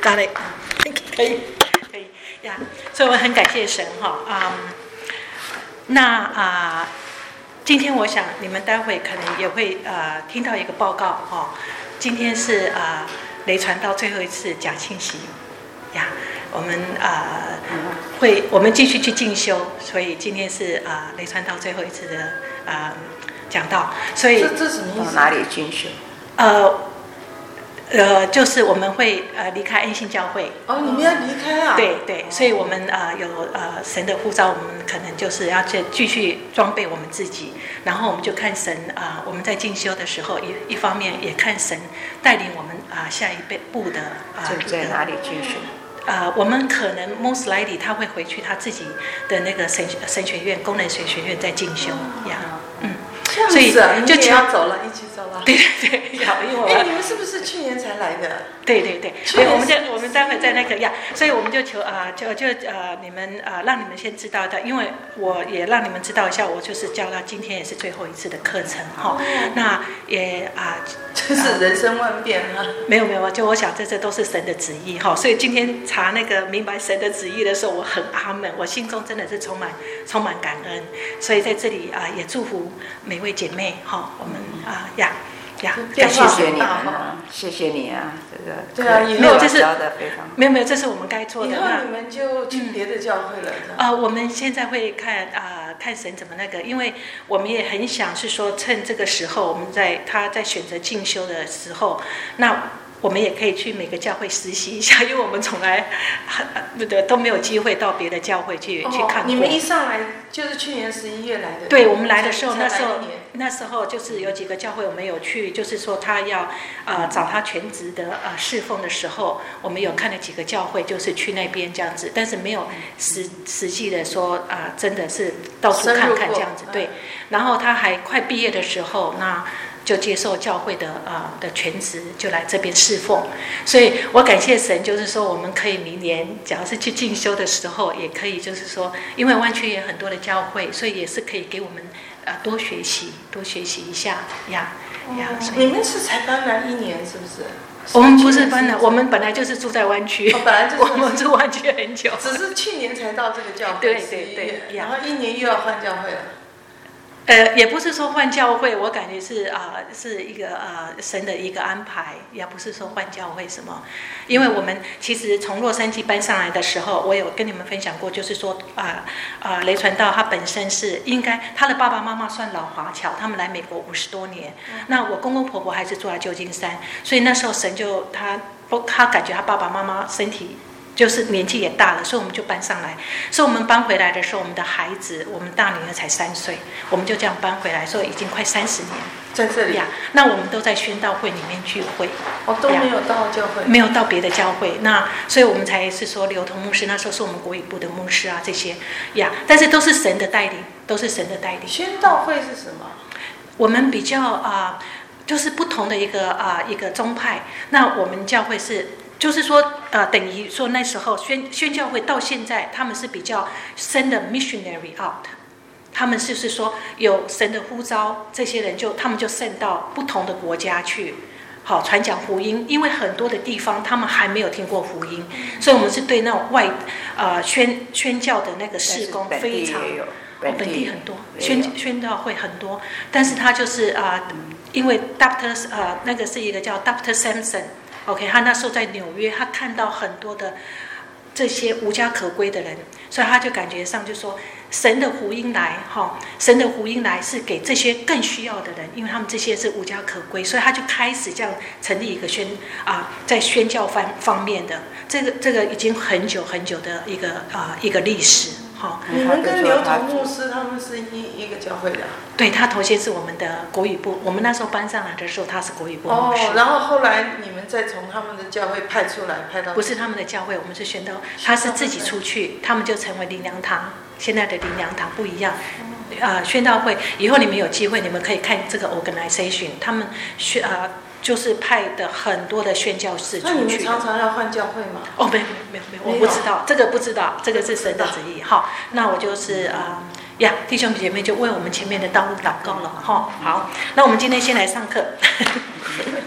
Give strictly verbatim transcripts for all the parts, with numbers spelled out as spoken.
got it， 可以可以呀，所以我很感谢神哈啊、嗯。那啊、呃，今天我想你们待会可能也会呃听到一个报告哈、哦。今天是啊、呃、雷传道最后一次讲信息呀，我们啊、呃、会我们继续去进修，所以今天是啊、呃、雷传道最后一次的啊、呃、讲道，所以这这什么意思？哪里进修？ 呃。呃，就是我们会呃离开安信教会。 哦，你们要离开啊？ 对对，所以我们呃有呃神的呼召，我们可能就是要去继续装备我们自己，然后我们就看神啊、呃，我们在进修的时候，一一方面也看神带领我们啊、呃、下一步的啊。 呃、在哪里进修？ 呃，我们可能 most likely 他会回去他自己的那个神神学院、功能学学院在进修呀，嗯。 所以就你要走了，一起走了。 对对对，好，因为我哎，你们是不是去年才来的？ 对对对，所以我们就我们待会在那个呀，所以我们就求啊、呃，就就呃，你们啊、呃，让你们先知道的，因为我也让你们知道一下，我就是教到今天也是最后一次的课程哈、哦。那也啊， 真、呃、是人生万变啊！ 没有没有，就我想这这都是神的旨意哈、哦。所以今天查那个明白神的旨意的时候，我很阿门，我心中真的是充满充满感恩。所以在这里啊、呃，也祝福每位姐妹哈、哦，我们啊、呃、呀。呀， 谢谢你们啊，谢谢你啊，这个对啊，没有这是非常没有没有，这是我们该做的。 以后你们就去别的教会了。 啊、嗯呃，我们现在会看啊、呃，看神怎么那个，因为我们也很想是说，趁这个时候，我们在他在选择进修的时候，那我们也可以去每个教会实习一下，因为我们从来那个都没有机会到别的教会去、哦、去看过。 你们一上来就是去年十一月来的。 对，我们来的时候，那时候那时候就是有几个教会我们有去，就是说他要呃找他全职的呃侍奉的时候，我们有看了几个教会，就是去那边这样子，但是没有实实际的说啊、呃，真的是到处看看这样子。对，然后他还快毕业的时候，那就接受教会的啊、呃、的全职，就来这边侍奉。所以我感谢神，就是说我们可以明年，假如是去进修的时候，也可以就是说，因为湾区也有很多的教会，所以也是可以给我们呃多学习，多学习一下呀呀。 哦、你们是才搬来一年是不是？ 我们不是搬来，我们本来就是住在湾区、 哦，本来就是我们住湾区很久， 只是去年才到这个教会， 对对对， 然后一年又要换教会了。 呃，也不是说换教会，我感觉是啊、呃，是一个呃神的一个安排，也不是说换教会什么。因为我们其实从洛杉矶搬上来的时候，我有跟你们分享过，就是说啊啊、呃，雷传道他本身是应该他的爸爸妈妈算老华侨，他们来美国五十多年。嗯、那我公公婆婆还是住在旧金山，所以那时候神就他他感觉他爸爸妈妈身体。就是年纪也大了，所以我们就搬上来。所以我们搬回来的时候，我们的孩子，我们大女儿才三岁，我们就这样搬回来，所以已经快三十年在这里呀。那我们都在宣道会里面聚会， 哦，都没有到教会， 没有到别的教会。那所以我们才是说刘同牧师，那时候是我们国语部的牧师啊，这些呀，但是都是神的带领，都是神的带领。 宣道会是什么？ 我们比较啊、呃，就是不同的一个啊、呃、一个宗派。那我们教会是。就是说，呃，等于说那时候宣宣教会到现在，他们是比较深的 missionary out， 他们就是说有神的呼召，这些人就他们就送到不同的国家去，好传讲福音。因为很多的地方他们还没有听过福音，所以我们是对那种外呃宣宣教的那个事工非常，哦，本地很多宣宣教会很多，但是他就是啊、呃，因为 Doctor 呃那个是一个叫 Doctor Sampson。OK， 他那时候在纽约，他看到很多的这些无家可归的人，所以他就感觉上就说，神的福音来，哈，神的福音来是给这些更需要的人，因为他们这些是无家可归，所以他就开始这样成立一个宣啊，在宣教方方面的这个这个已经很久很久的一个啊一个历史。 你们跟刘同牧师他们是一一个教会的？ 对，他头先是我们的国语部，我们那时候搬上来的时候他是国语部牧师。 哦，然后后来你们再从他们的教会派出来，派到不是他们的教会，我们是宣道，他是自己出去，他们就成为灵粮堂。现在的灵粮堂不一样，啊、呃，宣道会以后你们有机会，你们可以看这个 organization， 他们宣啊。呃就是派的很多的宣教士出去。 那你们常常要换教会吗？ 哦，没有没有没有，我不知道，这个不知道，这个是神的旨意。好，那我就是啊、呃、呀，弟兄姐妹就为我们前面的道路祷告了哈。好，那我们今天先来上课。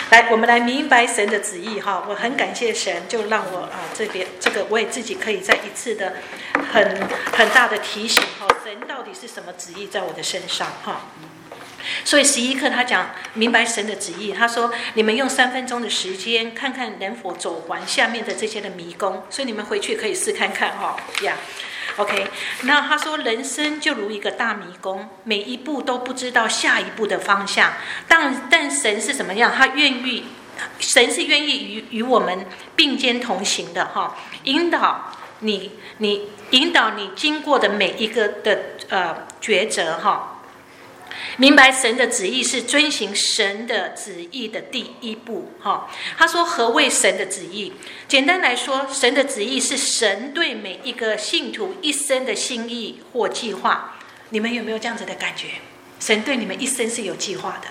来，我们来明白神的旨意哈。我很感谢神，就让我啊这边这个我也自己可以再一次的很很大的提醒哈，神到底是什么旨意在我的身上哈。所以十一课他讲明白神的旨意，他说你们用三分钟的时间看看能否走完下面的这些的迷宫，所以你们回去可以试看看哈呀。OK， 那他说人生就如一个大迷宫，每一步都不知道下一步的方向。但但神是怎么样？他愿意，神是愿意与与我们并肩同行的哈，引导你，你引导你经过的每一个的呃抉择哈。明白神的旨意是遵行神的旨意的第一步哈。他说何谓神的旨意？简单来说，神的旨意是神对每一个信徒一生的心意或计划。你们有没有这样子的感觉？神对你们一生是有计划的。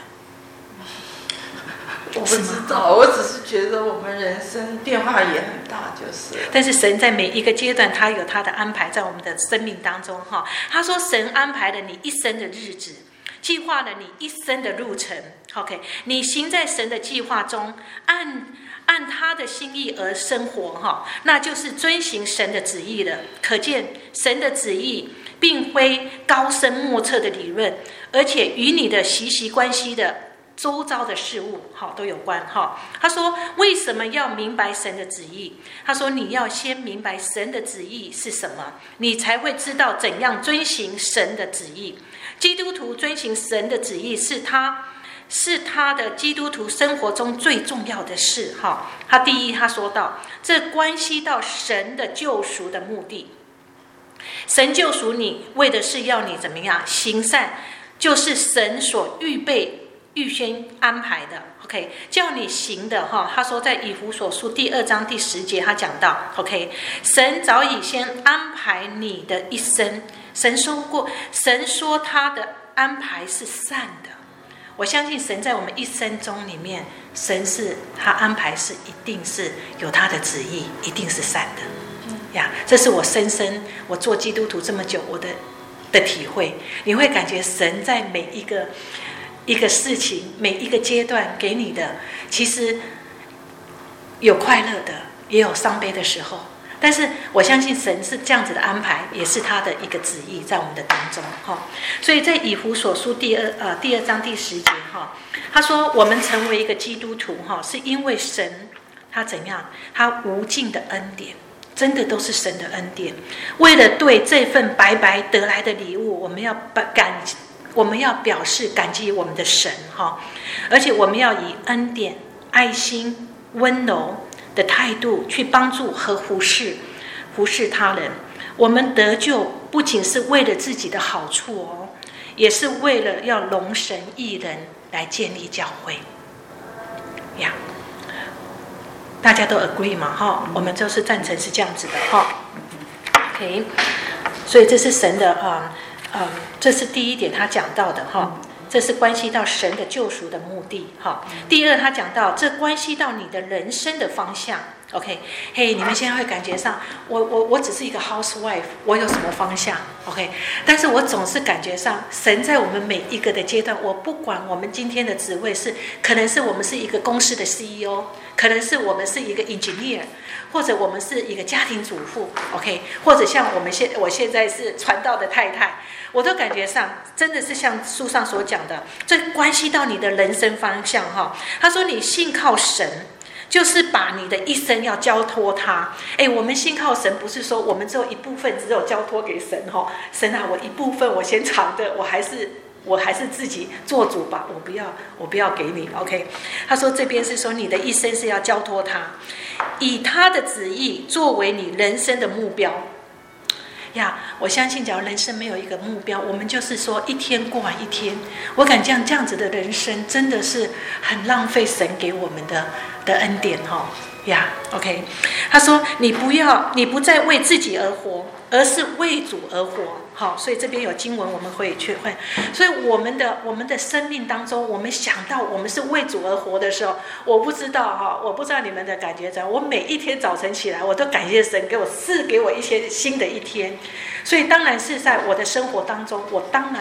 我不知道，我只是觉得我们人生变化也很大，就是。 但是神在每一个阶段，他有他的安排在我们的生命当中哈。他说神安排了你一生的日子，计划了你一生的路程 ，OK， 你行在神的计划中，按按他的心意而生活哈，那就是遵行神的旨意了。可见神的旨意并非高深莫测的理论，而且与你的息息关系的周遭的事物好都有关哈。他说为什么要明白神的旨意？他说你要先明白神的旨意是什么，你才会知道怎样遵行神的旨意。基督徒遵行神的旨意是他是他的基督徒生活中最重要的事哈。他第一他说到这关系到神的救赎的目的，神救赎你为的是要你怎么样行善，就是神所预备预先安排的 OK， 叫你行的哈。他说在以弗所书第二章第十节他讲到 OK， 神早已先安排你的一生，神说过，神说他的安排是善的。我相信神在我们一生中里面，神是他安排是一定是有他的旨意，一定是善的呀。这是我深深我做基督徒这么久我的的体会。你会感觉神在每一个一个事情每一个阶段给你的，其实有快乐的，也有伤悲的时候。但是我相信神是这样子的安排，也是他的一个旨意在我们的当中哈。所以在以弗所书第二呃第二章第十节哈，他说我们成为一个基督徒哈，是因为神他怎样，他无尽的恩典，真的都是神的恩典。为了对这份白白得来的礼物，我们要感我们要表示感激我们的神哈，而且我们要以恩典、爱心、温柔的态度去帮助和服侍服侍他人。我们得救不仅是为了自己的好处哦，也是为了要容神益人来建立教会呀。大家都 agree 嘛哈？我们就是赞成是这样子的哈。OK， 所以这是神的啊。嗯，这是第一点他讲到的哈，这是关系到神的救赎的目的哈。第二他讲到这关系到你的人生的方向 OK， 嘿、hey, 你们现在会感觉上我我我只是一个 housewife， 我有什么方向 OK， 但是我总是感觉上神在我们每一个的阶段，我不管我们今天的职位是可能是我们是一个公司的 C E O， 可能是我们是一个 engineer， 或者我们是一个家庭主妇 OK， 或者像我们现我现在是传道的太太，我都感觉上真的是像书上所讲的，这关系到你的人生方向哈。他说你信靠神，就是把你的一生要交托他。哎，我们信靠神不是说我们只有一部分只有交托给神哈，神啊，我一部分我先藏的，我还是我还是自己做主吧，我不要我不要给你 OK。他说这边是说你的一生是要交托他，以他的旨意作为你人生的目标。呀，我相信，假如人生没有一个目标，我们就是说一天过完一天。我感觉这样子的人生真的是很浪费神给我们的的恩典哈、哦。呀 ，OK， 他说你不要，你不再为自己而活，而是为主而活。好，所以这边有经文我们会去会，所以我们的我们的生命当中，我们想到我们是为主而活的时候，我不知道哈，我不知道你们的感觉怎样。我每一天早晨起来，我都感谢神给我赐给我一些新的一天。所以当然是在我的生活当中，我当然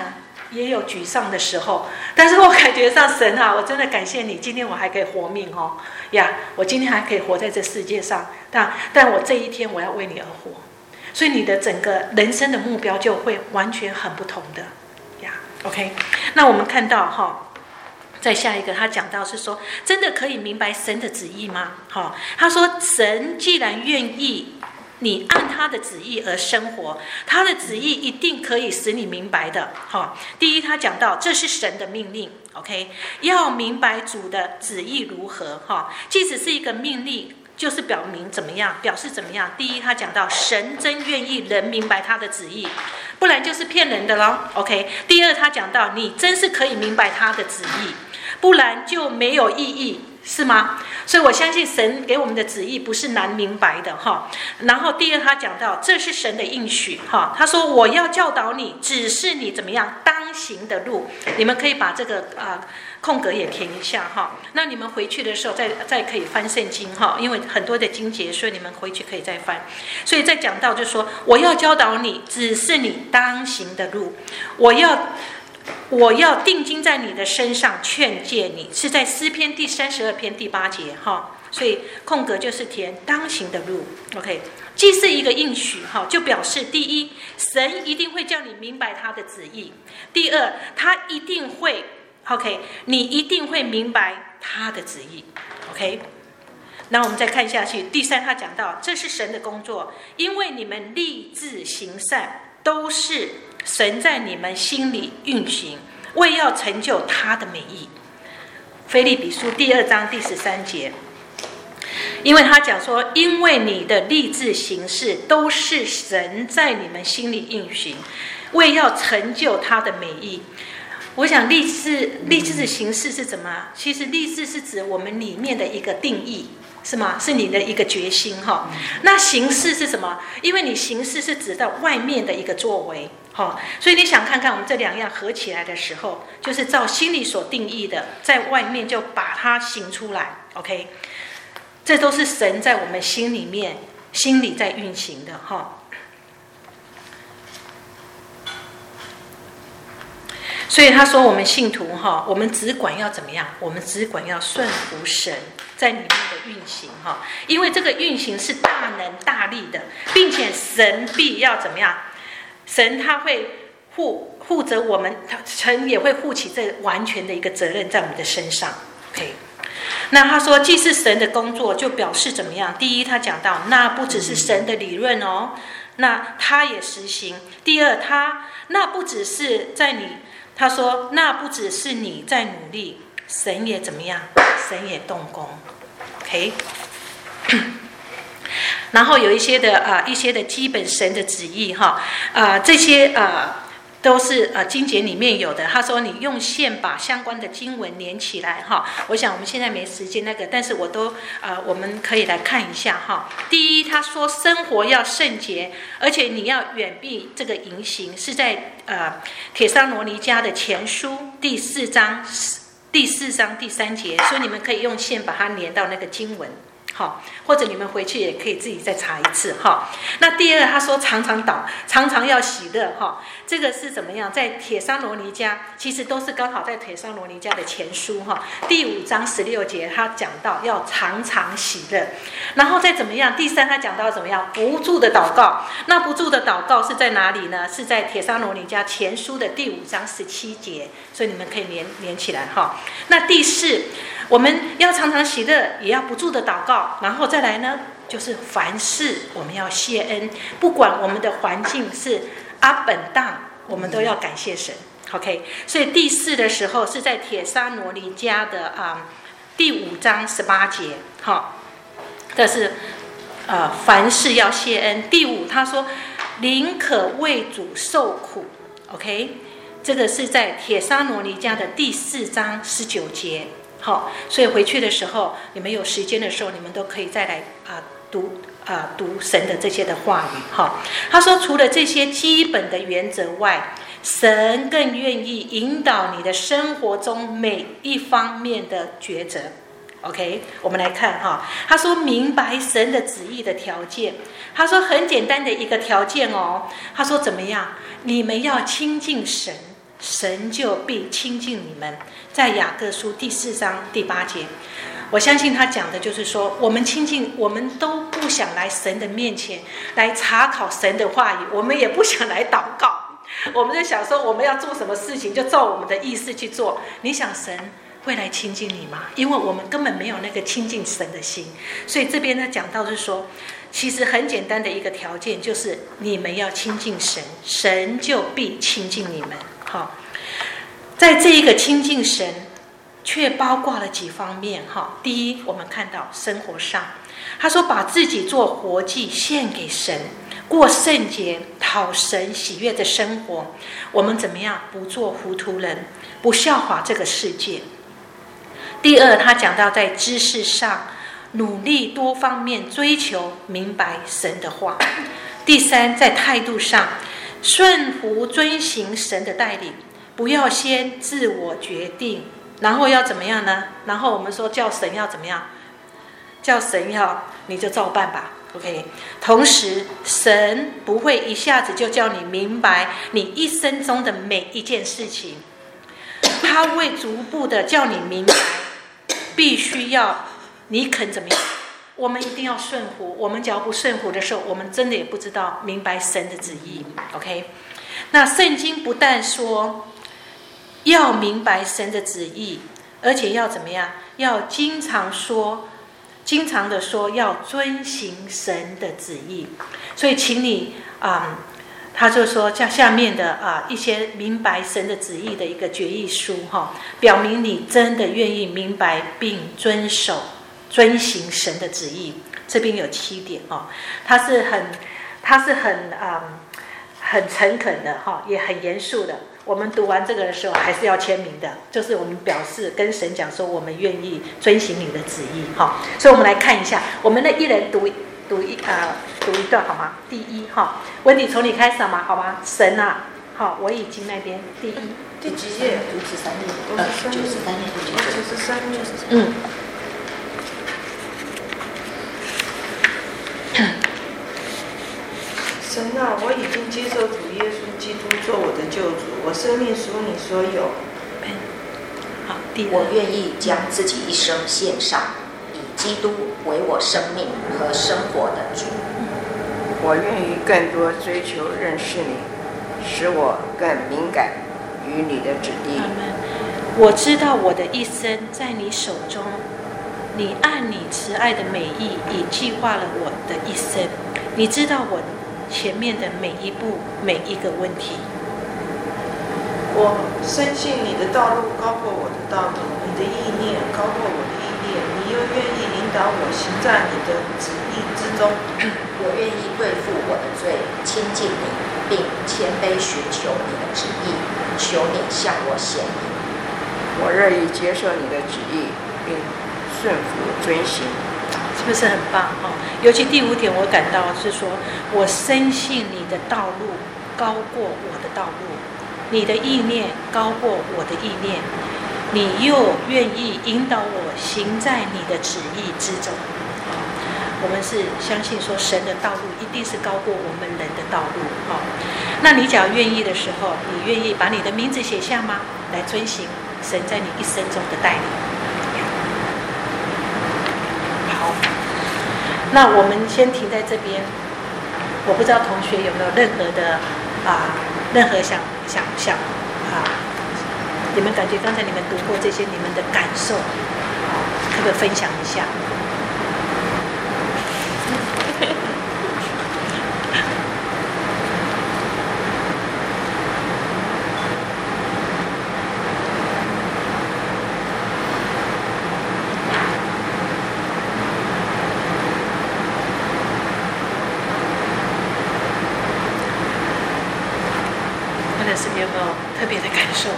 也有沮丧的时候，但是我感觉上神啊，我真的感谢你，今天我还可以活命哦呀，我今天还可以活在这世界上，但但我这一天我要为你而活，所以你的整个人生的目标就会完全很不同的呀。OK， 那我们看到哈。再下一个，他讲到是说，真的可以明白神的旨意吗？哈，他说，神既然愿意你按他的旨意而生活，他的旨意一定可以使你明白的。哈，第一，他讲到这是神的命令 ，OK， 要明白主的旨意如何。哈，即使是一个命令，就是表明怎么样，表示怎么样。第一，他讲到神真愿意人明白他的旨意，不然就是骗人的咯。OK， 第二，他讲到你真是可以明白他的旨意。不然就没有意义，是吗？所以我相信神给我们的旨意不是难明白的哈。然后第二，他讲到这是神的应许哈，他说我要教导你，只是你怎么样当行的路。你们可以把这个啊、呃、空格也填一下哈。那你们回去的时候再再可以翻圣经哈，因为很多的经节，所以你们回去可以再翻。所以再讲到就是说我要教导你，只是你当行的路，我要。我要定睛在你的身上，劝诫你，是在诗篇第三十二篇第八节哈。所以空格就是填当行的路 ，OK。既是一个应许哈，就表示第一，神一定会叫你明白他的旨意；第二，他一定会 OK， 你一定会明白他的旨意 ，OK。那我们再看下去，第三，他讲到这是神的工作，因为你们立志行善，都是神在你们心里运行，为要成就他的美意。腓立比书第二章第十三节，因为他讲说，因为你的立志行事都是神在你们心里运行，为要成就他的美意。我想立志立志的行事是怎么？其实立志是指我们里面的一个定义，是吗？是你的一个决心哈。那行事是什么？因为你行事是指到外面的一个作为哈，所以你想看看我们这两样合起来的时候，就是照心里所定义的，在外面就把它行出来。OK， 这都是神在我们心里面心里在运行的哈。所以他说，我们信徒哈，我们只管要怎么样？我们只管要顺服神在里面的运行哈，因为这个运行是大能大力的，并且神必要怎么样？神他会护护着我们，神也会负起这完全的一个责任在我们的身上。OK， 那他说，既是神的工作，就表示怎么样？第一，他讲到那不只是神的理论哦，那他也实行。第二，他那不只是在你。他说：“那不只是你在努力，神也怎么样？神也动工 ，OK。然后有一些的啊、呃，一些的基本神的旨意哈啊、呃，这些啊、呃、都是呃经节里面有的。他说你用线把相关的经文连起来哈。我想我们现在没时间那个，但是我都呃我们可以来看一下哈。第一，他说生活要圣洁，而且你要远避这个淫行，是在。”呃，帖撒罗尼迦的前书第四章第四章第三节，所以你们可以用线把它连到那个经文，好，或者你们回去也可以自己再查一次哈。那第二，他说常常祷，常常要喜乐哈，这个是怎么样？在帖撒罗尼迦，其实都是刚好在帖撒罗尼迦的前书哈，第五章十六节，他讲到要常常喜乐，然后再怎么样？第三，他讲到怎么样？不住的祷告。那不住的祷告是在哪里呢？是在帖撒罗尼迦前书的第五章十七节，所以你们可以连连起来哈。那第四，我们要常常喜乐，也要不住的祷告，然后再来呢，就是凡事我们要谢恩，不管我们的环境是up and down，我们都要感谢神。OK， 所以第四的时候是在帖撒罗尼迦的啊、嗯、第五章十八节，哈，这是呃凡事要谢恩。第五他说宁可为主受苦 ，OK， 这个是在帖撒罗尼迦的第四章十九节。好，所以回去的时候，你们有时间的时候，你们都可以再来啊、呃、读啊、呃、读神的这些的话语。哈，他说除了这些基本的原则外，神更愿意引导你的生活中每一方面的抉择。OK， 我们来看哈，他说明白神的旨意的条件，他说很简单的一个条件哦，他说怎么样？你们要亲近神， 神就必亲近你们。在雅各书第四章第八节，我相信他讲的就是说，我们亲近，我们都不想来神的面前来查考神的话语，我们也不想来祷告，我们在想说我们要做什么事情就照我们的意思去做。你想神会来亲近你吗？因为我们根本没有那个亲近神的心。所以这边呢讲到是说，其实很简单的一个条件就是你们要亲近神，神就必亲近你们。好，在这一个亲近神却包括了几方面哈。第一，我们看到生活上，他说把自己做活祭献给神，过圣洁讨神喜悦的生活。我们怎么样？不做糊涂人，不效法这个世界。第二，他讲到在知识上努力多方面追求明白神的话。第三，在态度上顺服遵行神的带领，不要先自我决定，然后要怎么样呢？然后我们说叫神要怎么样？叫神要你就照办吧 OK。 同时神不会一下子就叫你明白你一生中的每一件事情，他会逐步的叫你明白，必须要你肯怎么样。我们一定要顺服，我们只要不顺服的时候，我们真的也不知道明白神的旨意 OK。 那圣经不但说要明白神的旨意，而且要怎么样？要经常说经常的说要遵行神的旨意。所以请你啊、嗯，他就说像下面的啊、呃、一些明白神的旨意的一个决议书哈，表明你真的愿意明白并遵守遵行神的旨意。这边有七点哦，他是很他是很啊、嗯、很诚恳的哈，也很严肃的。我们读完这个的时候还是要签名的，就是我们表示跟神讲说我们愿意遵行你的旨意哈。所以我们来看一下，我们的一人读读一啊、呃、读一段好吗？第一哈，温迪从你开始好吗？好吗？神啊，好，我已经那边第一第几页？ 九十三页，呃，九十三页， 九十三页， 嗯。 神啊，我已经接受主耶稣基督做我的救主，我生命属你所有。 好，第二， 我愿意将自己一生献上，以基督为我生命和生活的主。 我愿意更多追求认识你，使我更敏感于你的旨意。 我知道我的一生在你手中，你按你慈爱的美意已计划了我的一生，你知道我前面的每一步每一个问题。 我深信你的道路高过我的道路，你的意念高过我的意念，你又愿意引导我行在你的旨意之中。 我愿意对付我的罪，亲近你，并谦卑寻求你的旨意，求你向我显明。 我乐意接受你的旨意，并顺服遵行。 是不是很棒哈？尤其第五点，我感到是说，我深信你的道路高过我的道路，你的意念高过我的意念，你又愿意引导我行在你的旨意之中。我们是相信说，神的道路一定是高过我们人的道路哈。那你只要愿意的时候，你愿意把你的名字写下吗？来遵行神在你一生中的带领。好，那我们先停在这边。我不知道同学有没有任何的啊、呃，任何想想想啊、呃，你们感觉刚才你们读过这些，你们的感受，可不可以分享一下？有没有特别的感受？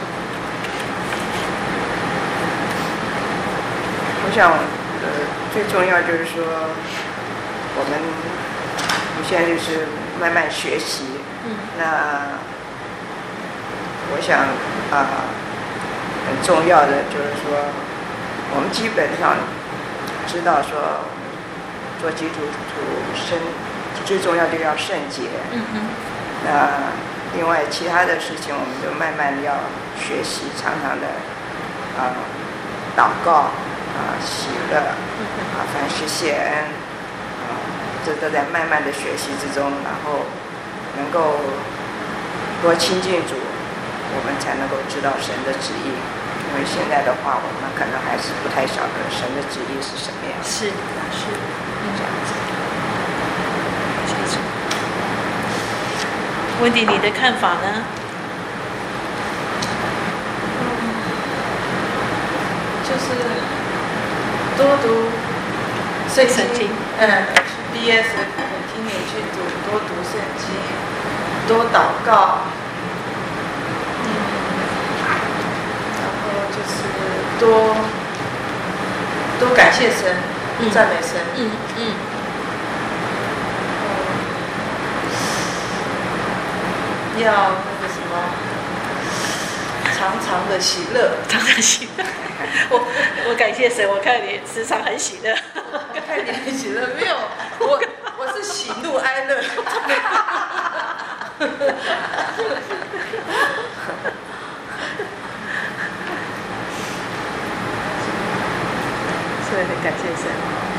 我想，呃，最重要就是说，我们我现在就是慢慢学习。嗯。那我想啊、呃，很重要的就是说，我们基本上知道说，做基督徒生最重要就要圣洁。嗯哼。那另外其他的事情，我们就慢慢要学习，常常的啊、呃、祷告啊、呃、喜乐啊、凡事谢恩啊，这都在慢慢的学习之中，然后能够多亲近主，我们才能够知道神的旨意。因为现在的话，我们可能还是不太晓得神的旨意是什么样。 是是， 这样子。 温迪，你的看法呢？ 嗯，就是多读圣经，嗯 ，B S 听你去读，多读圣经，多祷告，嗯，然后就是多多感谢神， 嗯、 赞美神， 嗯嗯。 要那个什么，常常的喜乐， 常常喜乐。我我感谢神，我看你时常很喜乐。 看你很喜乐，没有，我我是喜怒哀乐。 所以很感谢神。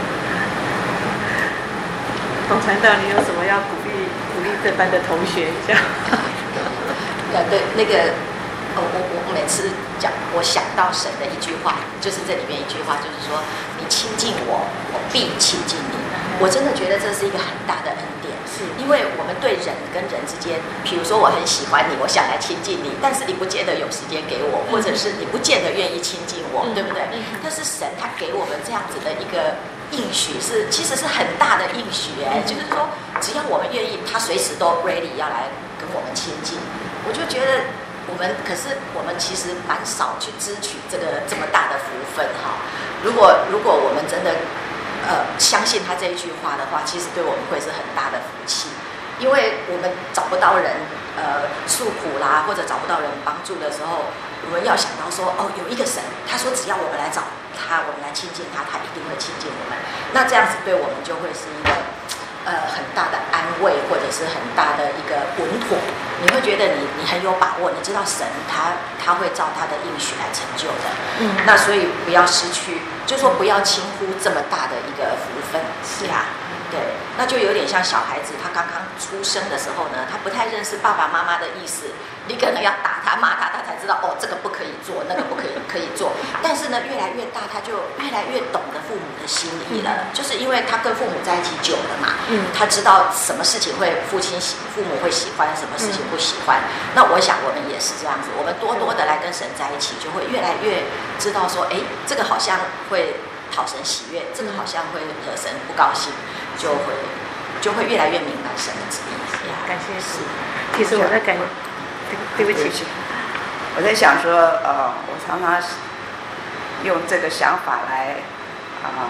董传道，你有什么要鼓励鼓励这班的同学一下？ 呃，对，那个，呃，我我我每次讲，我想到神的一句话，就是这里面一句话，就是说，你亲近我，我必亲近你。我真的觉得这是一个很大的恩典， 是因为我们对人跟人之间，比如说我很喜欢你，我想来亲近你，但是你不见得有时间给我，或者是你不见得愿意亲近我，嗯、对不对？嗯、但是神他给我们这样子的一个应许是，其实是很大的应许哎，嗯、就是说，只要我们愿意，他随时都 ready 要来跟我们亲近。我就觉得我们，可是我们其实蛮少去支取这个这么大的福分哈。如果如果我们真的呃相信他这一句话的话，其实对我们会是很大的福气，因为我们找不到人呃诉苦啦，或者找不到人帮助的时候，我们要想到说，哦，有一个神，他说只要我们来找他，我们来亲近他，他一定会亲近我们。那这样子对我们就会是一个呃很大的安慰，或者是很大的一个稳妥。你会觉得你你很有把握，你知道神他他会照他的应许来成就的。嗯，那所以不要失去，就说不要轻忽这么大的一个福分。是啊，对，那就有点像小孩子，他刚刚出生的时候呢，他不太认识爸爸妈妈的意思，你可能要打他骂他，他才知道哦，这个不可以做，那个不可以可以做。但是呢，越来越大，他就越来越懂得父母的心理了，嗯、就是因为他跟父母在一起久了嘛，嗯，他知道什么事情会父亲喜父母会喜欢，什么事情不喜欢。嗯、那我想我们也是这样子，我们多多的来跟神在一起，就会越来越知道说，哎，这个好像会讨神喜悦，这个好像会惹神不高兴，就会就会越来越明白神的旨意。 感谢主。其实我在感，对不起， 我在想说，呃，我常常用这个想法来啊、呃，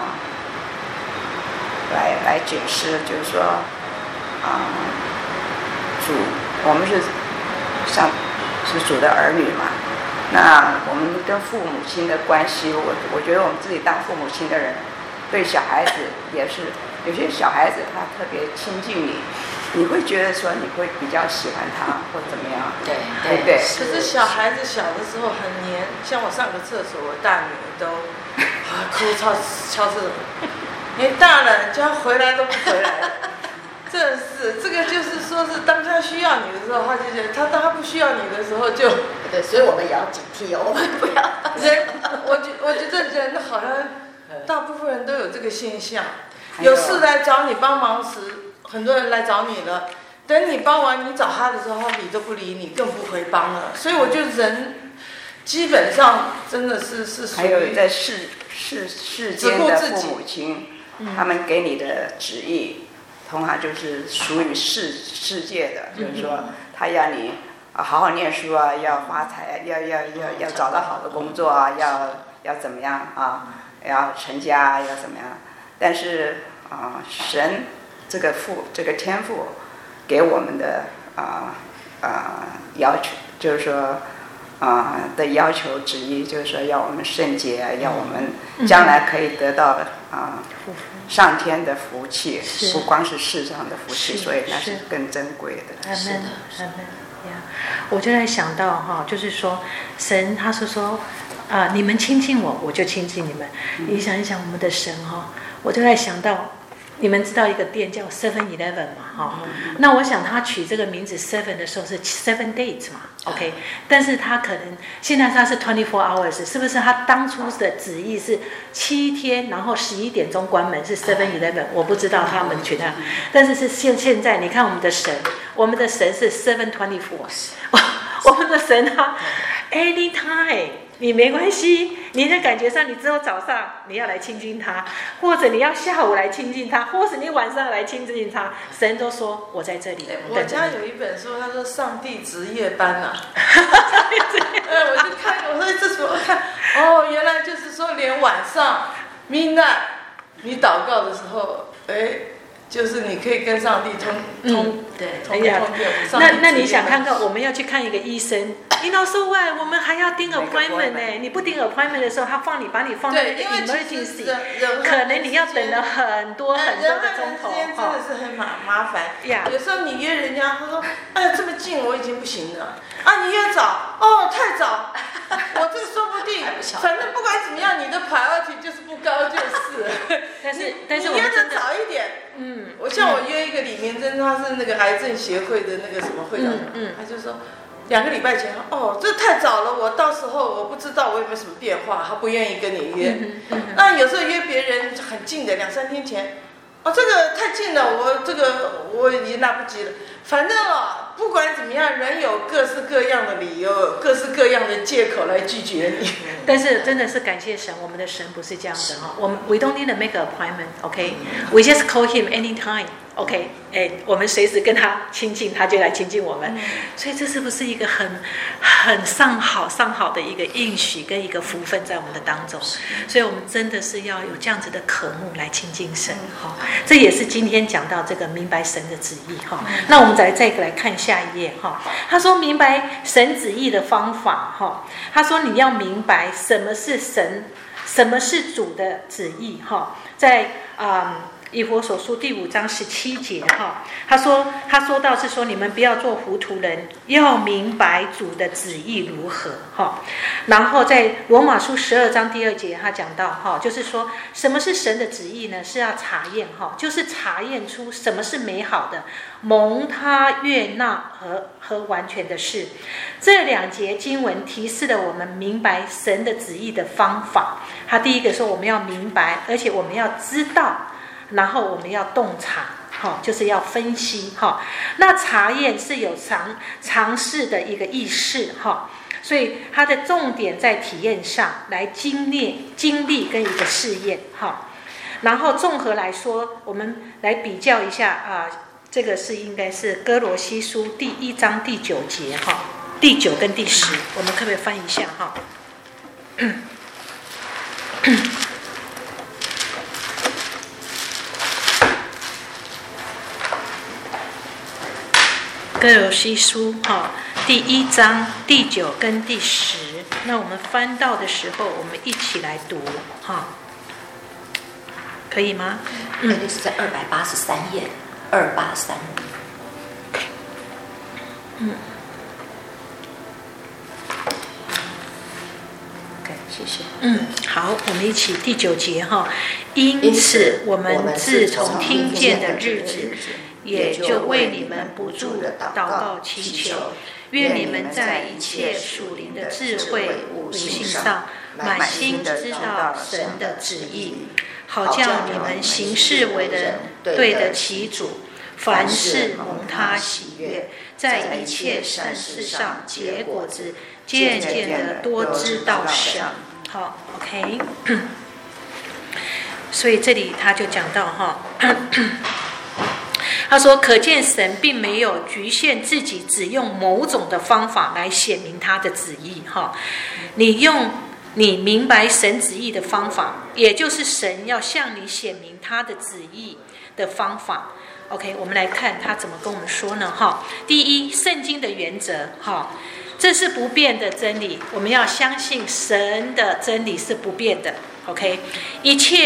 来来解释，就是说，啊、呃，主，我们是上是主的儿女嘛。那我们跟父母亲的关系，我我觉得我们自己当父母亲的人，对小孩子也是，有些小孩子他特别亲近你，你会觉得说你会比较喜欢他或怎么样， 对对对。 可是小孩子小的时候很黏，像我上个厕所，我大女儿都啊哭敲敲厕所，你大了叫他回来都不回来了。这是这个就是说是当他需要你的时候，他就觉得他当他不需要你的时候就对，所以我们也要警惕哦，我们不要人。我觉我觉得人好像大部分人都有这个现象，有事来找你帮忙时，很多人来找你了，等你帮完你找他的时候，他理都不理你，更不回帮了。所以我觉得人基本上真的是是属于还有在世世世间的父母亲，他们给你的旨意。通常就是属于世世界的，就是说他要你啊好好念书啊，要发财，要要要要找到好的工作啊，要要怎么样啊，要成家，要怎么样？但是啊，神这个父这个天父给我们的啊啊要求，就是说啊的要求旨意，就是说要我们圣洁，要我们将来可以得到啊。上天的福气，不光是世上的福气，所以那是更珍贵的。 是的，是的。 我就在想到哈，就是说神他是说啊、呃，你们亲近我，我就亲近你们。你想一想我们的神哈，我就在想到。你们知道一个店叫 Seven Eleven 嘛？哈、哦，那我想他取这个名字 Seven 的时候是 Seven Days 嘛 ，OK？ 但是他可能现在他是 twenty four hours， 是不是他当初的旨意是七天，然后十一点钟关门是 Seven Eleven？ 我不知道他们取的，但是是现现在你看我们的神，我们的神是 Seven Twenty Four， 我们的神啊 ，anytime。你没关系，你的感觉上，你只有早上你要来亲近他，或者你要下午来亲近他，或者你晚上来亲近他，神都说我在这里。 我家有一本书，他说上帝值夜班呐、啊，哎，我就看，我说这时候看，哦，原来就是说连晚上 midnight 你祷告的时候，哎。就是你可以跟上帝通通、嗯、 对， 通通电。 那那你想看看，我们要去看一个医生，你老说喂，我们还要订 appointment 呢。你不订 appointment 的时候，他放你把你放在那个 emergency， 可能你要等了很多很多的钟头。 人和人之间真的是很麻麻烦。有时候你约人家，他说，哎，这么近我已经不行了。啊，你约早，哦，太早。我这个说不定，反正不管怎么样，你的 priority 就是不高就是。 但是但是你约的早一点， 嗯， 我像我约一个李明珍，他是那个癌症协会的那个什么会长，嗯嗯，他就说两个礼拜前，哦，这太早了，我到时候我不知道我有没有什么变化，他不愿意跟你约。嗯嗯、那有时候约别人很近的，两三天前，哦，这个太近了，我这个我已经来不及了。反正哦，不管怎么样，人有各式各样的理由，各式各样的借口来拒绝你。 但是真的是感谢神，我们的神不是这样的哈。我们 we don't need to make an appointment，OK？We just call him anytime，OK？哎，我们随时跟他亲近，他就来亲近我们。所以这是不是一个很很上好上好的一个应许跟一个福分在我们的当中？所以我们真的是要有这样子的渴慕来亲近神哈。这也是今天讲到这个明白神的旨意哈。那我们再再来看下一页哈。他说明白神旨意的方法哈。他说你要明白什么是神，什么是主的旨意哈。在啊。嗯以弗所书第五章十七节哈，他说他说到是说你们不要做糊涂人，要明白主的旨意如何哈。然后在罗马书十二章第二节，他讲到哈，就是说什么是神的旨意呢？是要查验哈，就是查验出什么是美好的、蒙他悦纳和和完全的事。这两节经文提示了我们明白神的旨意的方法。他第一个说我们要明白，而且我们要知道。然后我们要洞察，哈，就是要分析，哈。那查验是有尝尝试的一个意识，哈。所以它的重点在体验上，来经历、经历跟一个试验，哈。然后综合来说，我们来比较一下啊，这个是应该是哥罗西书第一章第九节，哈，第九跟第十，我们可不可以翻一下，哈？哥罗西书哈第一章第九跟第十，那我们翻到的时候，我们一起来读哈，可以吗？ 嗯，是在二百八十三页，二八三。 嗯。OK， 谢谢。嗯，好，我们一起第九节哈，因此我们自从听见的日子。也就为你们不住的祷告祈求，愿你们在一切属灵的智慧悟性上，满心知道神的旨意，好叫你们行事为人对得起主，凡事蒙他喜悦，在一切善事上结果子，渐渐的多知道神。好 ，OK。所以这里他就讲到哈。他说可见神并没有局限自己只用某种的方法来显明他的旨意哈，你用你明白神旨意的方法，也就是神要向你显明他的旨意的方法。 OK， 我们来看他怎么跟我们说呢哈。第一，圣经的原则哈，这是不变的真理，我们要相信神的真理是不变的。OK， 一切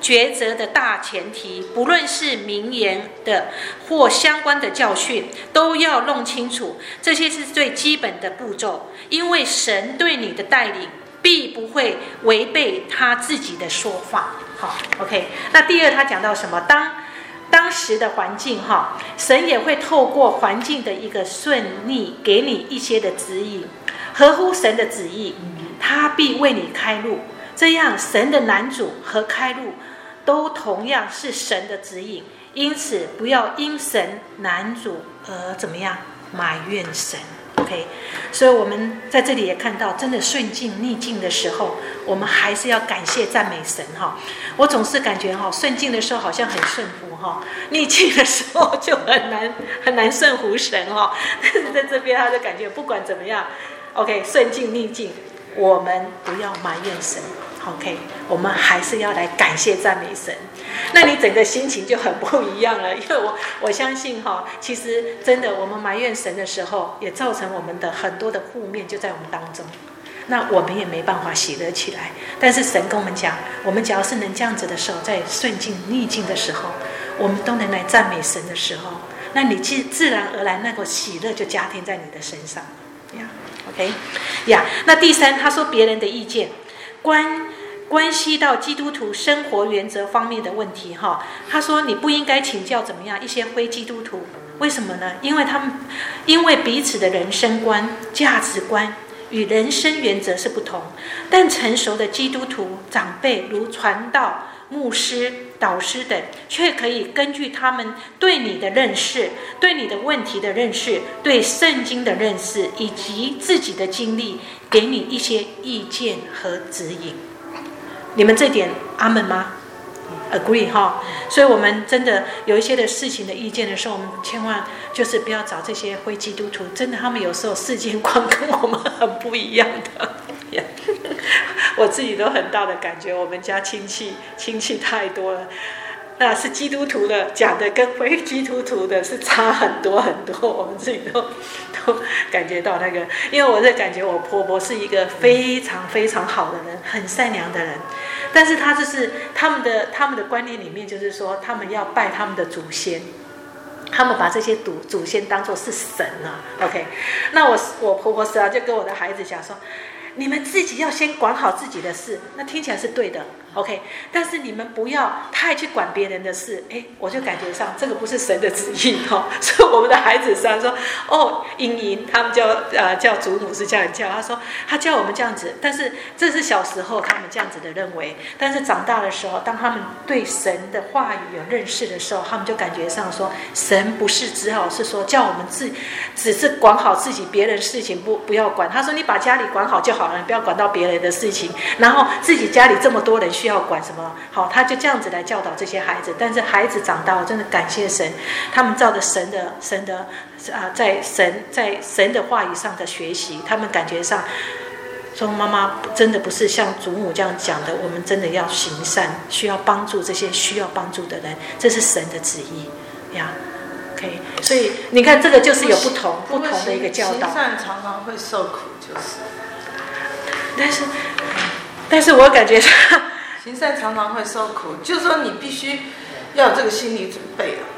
抉择的大前提，不论是名言的或相关的教训，都要弄清楚。这些是最基本的步骤，因为神对你的带领必不会违背他自己的说法。好 ，OK。那第二，他讲到什么？当当时的环境，哈，神也会透过环境的一个顺逆，给你一些的指引，合乎神的旨意，他必为你开路。这样，神的拦阻和开路都同样是神的指引。因此，不要因神拦阻而怎么样埋怨神。OK， 所以我们在这里也看到，真的顺境逆境的时候，我们还是要感谢赞美神哈。我总是感觉哈，顺境的时候好像很顺服哈，逆境的时候就很难很难顺服神哈。但是在这边，他就感觉不管怎么样 ，OK， 顺境逆境，我们不要埋怨神。OK， 我们还是要来感谢赞美神，那你整个心情就很不一样了。因为我我相信哈，其实真的我们埋怨神的时候，也造成我们的很多的负面就在我们当中，那我们也没办法喜乐起来。但是神跟我们讲，我们只要是能这样子的时候，在顺境逆境的时候，我们都能来赞美神的时候，那你自自然而然那个喜乐就加添在你的身上呀。OK 呀，那第三，他说别人的意见关关系到基督徒生活原则方面的问题哈。他说你不应该请教怎么样一些非基督徒，为什么呢？因为他们因为彼此的人生观、价值观与人生原则是不同，但成熟的基督徒长辈如传道、牧师、导师等，却可以根据他们对你的认识、对你的问题的认识、对圣经的认识以及自己的经历，给你一些意见和指引。你们这点阿们吗 ？Agree 哈。所以我们真的有一些的事情的意见的时候，我们千万就是不要找这些非基督徒，真的他们有时候世界观跟我们很不一样的。我自己都很大的感觉，我们家亲戚亲戚太多了，那是基督徒的讲的跟非基督徒的是差很多很多，我们自己都都感觉到那个，因为我是感觉我婆婆是一个非常非常好的人，很善良的人，但是她就是他们的他们的观念里面就是说，他们要拜他们的祖先。他们把这些祖祖先当作是神啊 ，OK？ 那我我婆婆时常就跟我的孩子讲说，你们自己要先管好自己的事，那听起来是对的 ，OK？ 但是你们不要太去管别人的事，哎，我就感觉上这个不是神的旨意哦。所以我们的孩子时常说，哦，莹莹，他们叫呃叫祖母是这样叫，他说他叫我们这样子，但是这是小时候他们这样子的认为，但是长大的时候，当他们对神的话语有认识的时候，他们就感觉上说，神不是只好是说叫我们自只是管好自己，别人事情不不要管。他说你把家里管好就好了，你不要管到别人的事情，然后自己家里这么多人需要管什么，好，他就这样子来教导这些孩子。但是孩子长大，我真的感谢神，他们照着神的神的啊，在神在神的话语上的学习，他们感觉上说妈妈真的不是像祖母这样讲的，我们真的要行善，需要帮助这些需要帮助的人，这是神的旨意呀。OK， 所以你看这个就是有不同不同的一个教导。 行善常常会受苦，就是。 但是，但是我感觉行善常常会受苦，就是说你必须要有这个心理准备了。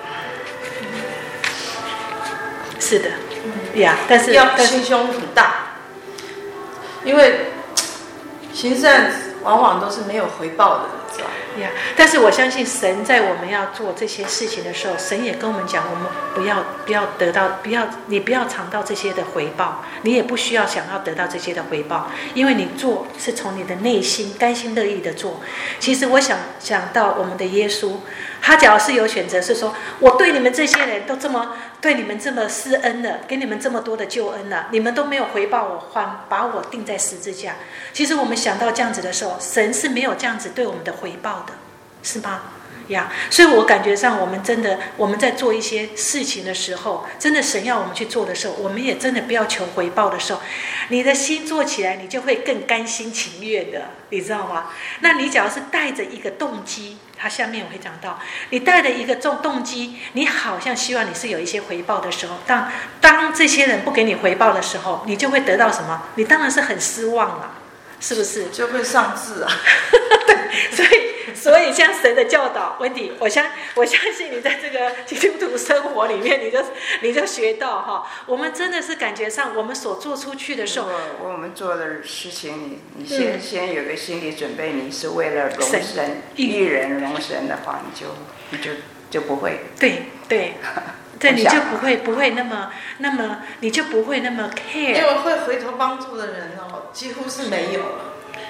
是的，呀、yeah, ，但是要心胸很大，因为行善往往都是没有回报的，你知道吗？ 呀、yeah, 但是我相信神在我们要做这些事情的时候，神也跟我们讲，我们不要不要得到，不要你不要尝到这些的回报，你也不需要想要得到这些的回报，因为你做是从你的内心甘心乐意的做。其实我想想到我们的耶稣，他假如是有选择，是说我对你们这些人都这么对你们这么施恩了，给你们这么多的救恩了，你们都没有回报我，还把我钉在十字架。其实我们想到这样子的时候，神是没有这样子对我们的回报的，是吗？呀、yeah. 所以我感觉上我们真的我们在做一些事情的时候，真的神要我们去做的时候，我们也真的不要求回报的时候，你的心做起来你就会更甘心情愿的，你知道吗？那你只要是带着一个动机，它下面我会讲到，你带着一个动动机，你好像希望你是有一些回报的时候，当当这些人不给你回报的时候，你就会得到什么？你当然是很失望了，是不是？ 就会丧志啊。 对，所以所以像神的教导，温迪，我相我相信你在这个基督徒生活里面，你就你就学到哈，我们真的是感觉上，我们所做出去的时候， 我我们做的事情，你你先、嗯、先有个心理准备，你是为了荣神，一人荣神的话，你就你就就不会。 对对。对，你就不会不会那么那么，你就不会那么 care。 因为会回头帮助的人哦，几乎是没有了。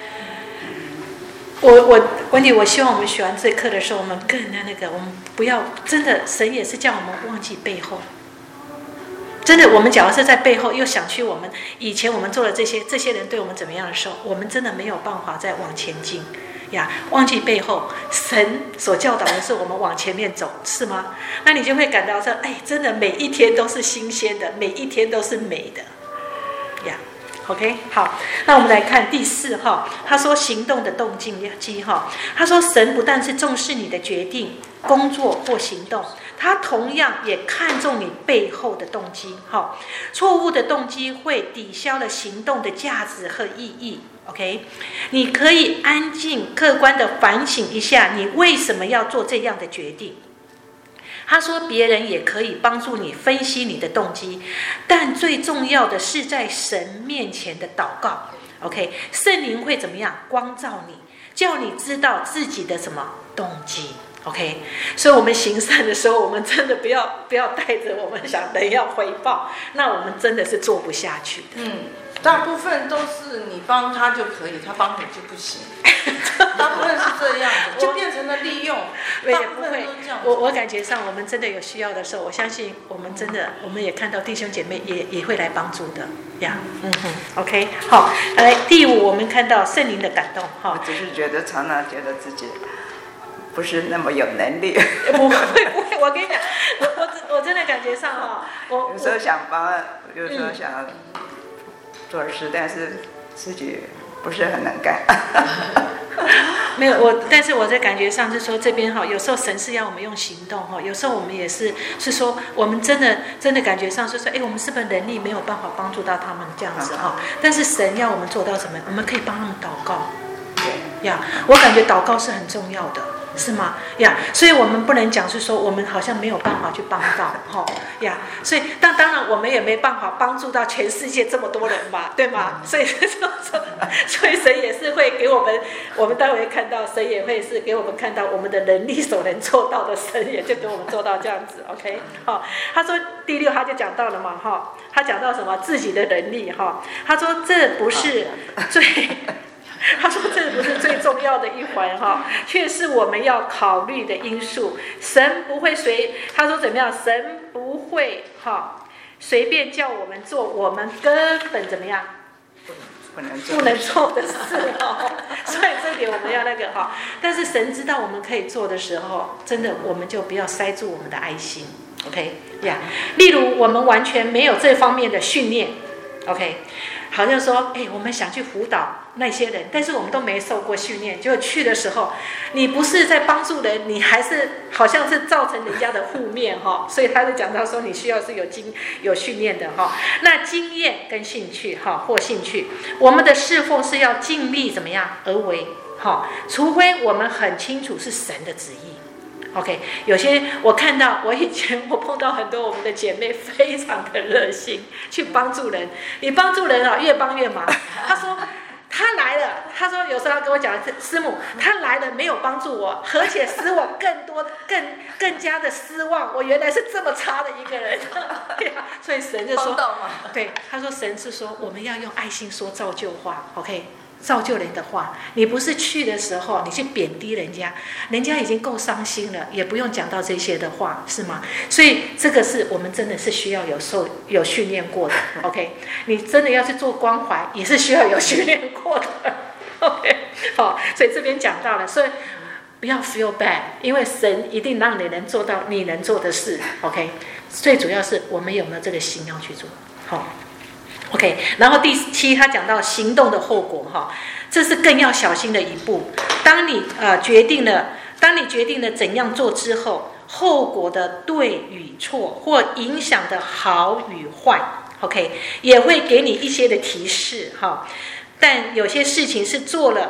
我我温迪，我希望我们学完这课的时候，我们更的那个，我们不要真的，神也是叫我们忘记背后。真的，我们假如是在背后又想去我们以前我们做的这些，这些人对我们怎么样的时候，我们真的没有办法再往前进。呀，忘记背后，神所教导的是我们往前面走，是吗？那你就会感到说，哎，真的每一天都是新鲜的，每一天都是美的，呀。OK， 好，那我们来看第四哈，他说行动的动机哈，他说神不但是重视你的决定、工作或行动，他同样也看重你背后的动机哈。错误的动机会抵消了行动的价值和意义。OK， 你可以安静、客观的反省一下，你为什么要做这样的决定。他说别人也可以帮助你分析你的动机，但最重要的是在神面前的祷告。 OK， 圣灵会怎么样光照你，叫你知道自己的什么动机。 OK， 所以我们行善的时候，我们真的不要不要带着我们想人要回报，那我们真的是做不下去的。 嗯，大部分都是你帮他就可以，他帮你就不行。大部分是这样的，就变成了利用。 大部分都这样。我我感觉上，我们真的有需要的时候，我相信我们真的，我们也看到弟兄姐妹也也会来帮助的呀。嗯哼 ，OK， 好，来第五，我们看到圣灵的感动哈。 我只是觉得常常觉得自己不是那么有能力。 不会不会，我跟你讲，我我我真的感觉上哈，我有时候想帮，有时候想做事，但是自己不是很能干。 没有我，但是我在感觉上是说这边哈，有时候神是要我们用行动哈，有时候我们也是是说我们真的真的感觉上是说，哎，我们是不是能力没有办法帮助到他们这样子哈？但是神要我们做到什么？我们可以帮他们祷告。呀，我感觉祷告是很重要的。是吗？呀，所以我们不能讲是说我们好像没有办法去帮到，哈呀，所以但当然我们也没办法帮助到全世界这么多人嘛，对吗？所以所以神也是会给我们，我们待会会看到，神也会是给我们看到我们的能力所能做到的，神也就给我们做到这样子 ，OK？ 好，他说第六他就讲到了嘛，哈，他讲到什么自己的能力，哈，他说这不是最。他说这不是最重要的一环哈，却是我们要考虑的因素。神不会随他说怎么样，神不会哈随便叫我们做我们根本怎么样不能做不能做的事哈。所以这点我们要那个哈，但是神知道我们可以做的时候，真的我们就不要塞住我们的爱心。OK 呀、yeah ，例如我们完全没有这方面的训练。OK， 好像说，哎，我们想去辅导那些人，但是我们都没受过训练，结果去的时候，你不是在帮助人，你还是好像是造成人家的负面哈。所以他就讲到说，你需要是有经有训练的哈。那经验跟兴趣哈或兴趣，我们的侍奉是要尽力怎么样而为哈，除非我们很清楚是神的旨意。OK， 有些我看到，我以前我碰到很多我们的姐妹非常的热心去帮助人，你帮助人啊，越帮越忙。她说她来了，她说有时候她跟我讲，师母她来了没有帮助我，而且使我更多更更加的失望，我原来是这么差的一个人。所以神就说，对，他说神是说我们要用爱心说造就话 ，OK。造就人的话，你不是去的时候你去贬低人家，人家已经够伤心了，也不用讲到这些的话，是吗？所以这个是我们真的是需要有受有训练过的 ，OK？ 你真的要去做关怀，也是需要有训练过的 ，OK？ 好，所以这边讲到了，所以不要 feel bad， 因为神一定让你能做到你能做的事 ，OK？ 最主要是我们有没有这个心要去做，好。OK， 然后第七，他讲到行动的后果哈，这是更要小心的一步。当你呃决定了，当你决定了怎样做之后，后果的对与错，或影响的好与坏 ，OK， 也会给你一些的提示哈。但有些事情是做了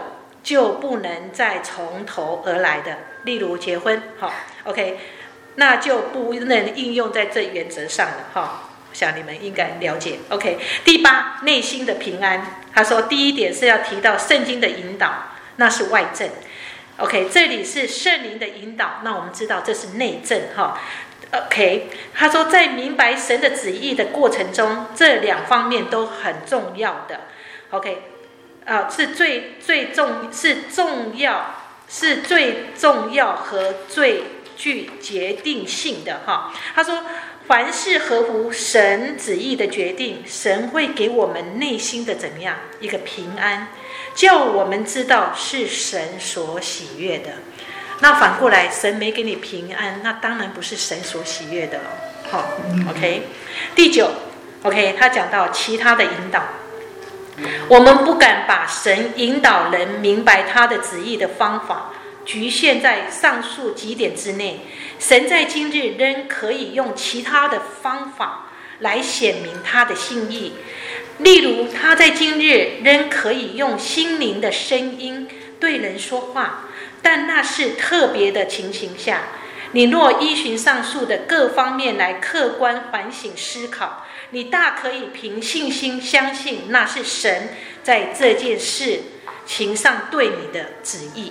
就不能再从头而来的，例如结婚，好 ，OK， 那就不能应用在这原则上了，哈。想你们应该了解 ，OK。第八，内心的平安。他说，第一点是要提到圣经的引导，那是外证 ，OK。这里是圣灵的引导，那我们知道这是内证，哈 ，OK。他说，在明白神的旨意的过程中，这两方面都很重要的 ，OK。啊，是最最重是重要是最重要和最具决定性的哈。他说，凡是合乎神旨意的决定，神会给我们内心的怎么样一个平安，叫我们知道是神所喜悦的。那反过来，神没给你平安，那当然不是神所喜悦的了。好 ，OK。第九 ，OK， 他讲到其他的引导。我们不敢把神引导人明白他的旨意的方法局限在上述几点之内。神在今日仍可以用其他的方法来显明他的心意，例如他在今日仍可以用心灵的声音对人说话，但那是特别的情形下。你若依循上述的各方面来客观反省思考，你大可以凭信心相信那是神在这件事情上对你的旨意。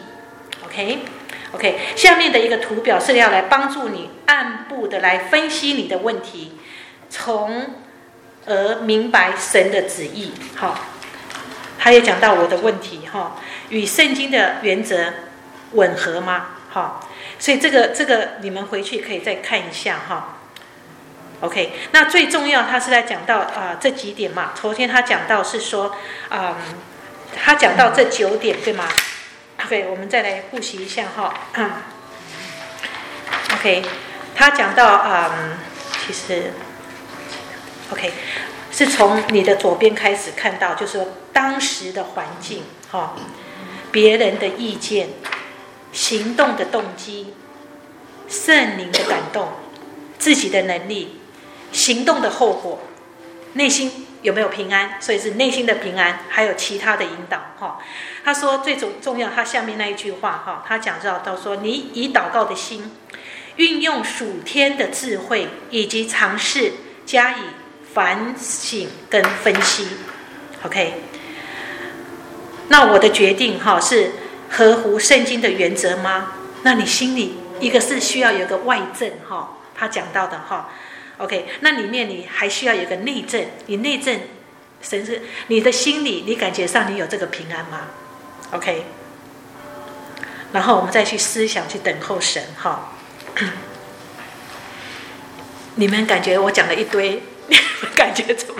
OK OK， 下面的一个图表是要来帮助你按步的来分析你的问题，从而明白神的旨意。好，他也讲到我的问题哈，与圣经的原则吻合吗？好，所以这个这个你们回去可以再看一下哈。OK， 那最重要他是在讲到啊、呃、这几点嘛。昨天他讲到是说，嗯，他讲到这九点对吗？ OK， 我们再来复习一下哈。嗯、OK， 他讲到嗯，其实 OK 是从你的左边开始看到，就是说当时的环境哈，别人的意见，行动的动机，圣灵的感动，自己的能力，行动的后果，内心有没有平安？所以是内心的平安，还有其他的引导哈。他说最重重要，他下面那一句话哈，他讲到到说，你以祷告的心，运用属天的智慧，以及尝试加以反省跟分析。OK， 那我的决定哈是合乎圣经的原则吗？那你心里一个是需要有一个外证哈，他讲到的哈。OK， 那里面你还需要有一个内证，你内证神是你的心里，你感觉上你有这个平安吗 ？OK， 然后我们再去思想，去等候神哈。你们感觉我讲了一堆，你们感觉怎么？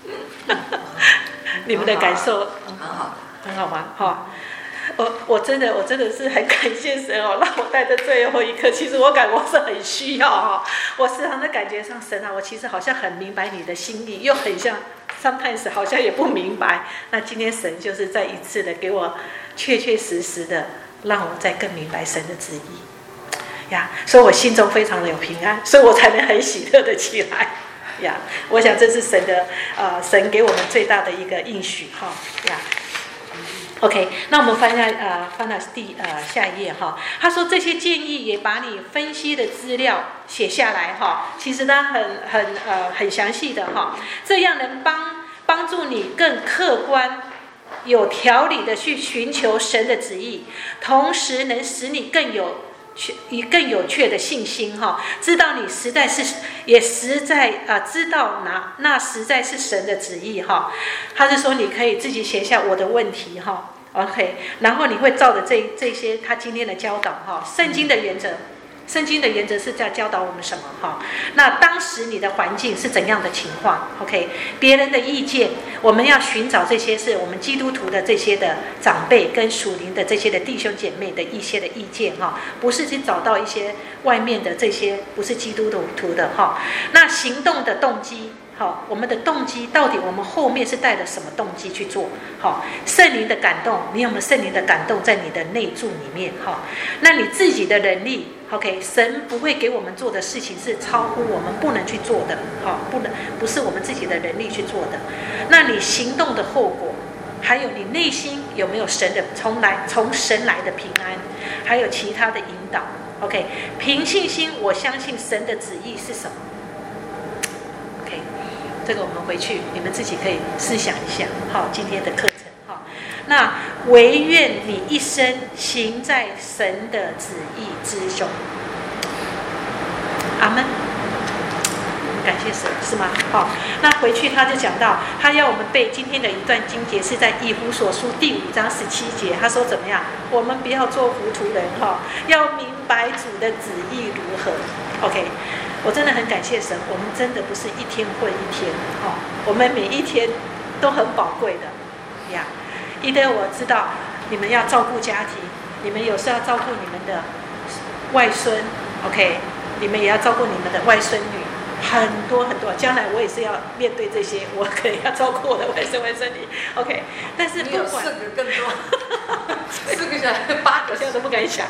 你们的感受很好， 很好吗？哈。我我真的我真的是很感谢神哦，让我带着最后一刻。其实我感我是很需要哈、哦，我时常的感觉上神啊，我其实好像很明白你的心意，又很像 sometimes 好像也不明白。那今天神就是再一次的给我确确实实的让我再更明白神的旨意呀，所以我心中非常的有平安，所以我才能很喜乐的起来呀。我想这是神的呃神给我们最大的一个应许哈呀。OK， 那我们翻下呃翻到第呃下一页哈。他说这些建议也把你分析的资料写下来哈，其实呢很很呃很详细的哈，这样能帮帮助你更客观、有条理的去寻求神的旨意，同时能使你更有以更有确的信心哈，知道你实在是也实在啊、呃，知道那那实在是神的旨意哈。他是说你可以自己写下我的问题哈 ，OK， 然后你会照着这这些他今天的教导哈，圣经的原则，圣经的原则是在教导我们什么哈？那当时你的环境是怎样的情况 ？OK， 别人的意见，我们要寻找这些是我们基督徒的这些的长辈跟属灵的这些的弟兄姐妹的一些的意见哈，不是去找到一些外面的这些不是基督徒的哈。那行动的动机。好，我们的动机到底我们后面是带着什么动机去做？好，圣灵的感动，你有没有圣灵的感动在你的内住里面？哈，那你自己的能力 ，OK， 神不会给我们做的事情是超乎我们不能去做的，好，不能不是我们自己的能力去做的。那你行动的后果，还有你内心有没有神的从来从神来的平安，还有其他的引导。OK， 凭信心，我相信神的旨意是什么。OK， 这个我们回去你们自己可以思想一下。好，今天的课程。好，那唯愿你一生行在神的旨意之中。阿们。感谢神，是吗？好，那回去他就讲到，他要我们背今天的一段经节，是在以弗所书第五章十七节。他说怎么样？我们不要做糊涂人哈，要明白主的旨意如何。OK， 我真的很感谢神，我们真的不是一天混一天哈，我们每一天都很宝贵的呀。一的我知道你们要照顾家庭，你们有时要照顾你们的外孙 ，OK， 你们也要照顾你们的外孙女。很多很多，将来我也是要面对这些，我可能要照顾我的外孙外孙女 ，OK。但是不管四个更多，四个小孩八个， 我现在都不敢想。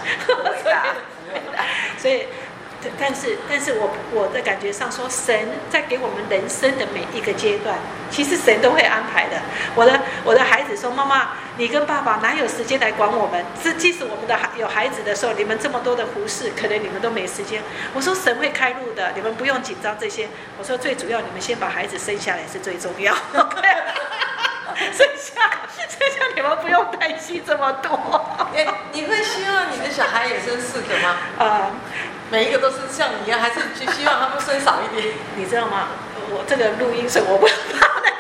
所以，但是但是我我的感觉上说，神在给我们人生的每一个阶段，其实神都会安排的。我的我的孩子说，妈妈，你跟爸爸哪有时间来管我们？是即使我们的有孩子的时候，你们这么多的服侍，可能你们都没时间。我说神会开路的，你们不用紧张这些。我说最主要，你们先把孩子生下来是最重要。剩下剩下你们不用担心这么多。 哎，你会希望你的小孩也生四个吗？ 呃， 每一个都是像你一样，还是就希望他们生少一点？ 你知道吗？我这个录音是我不知道的。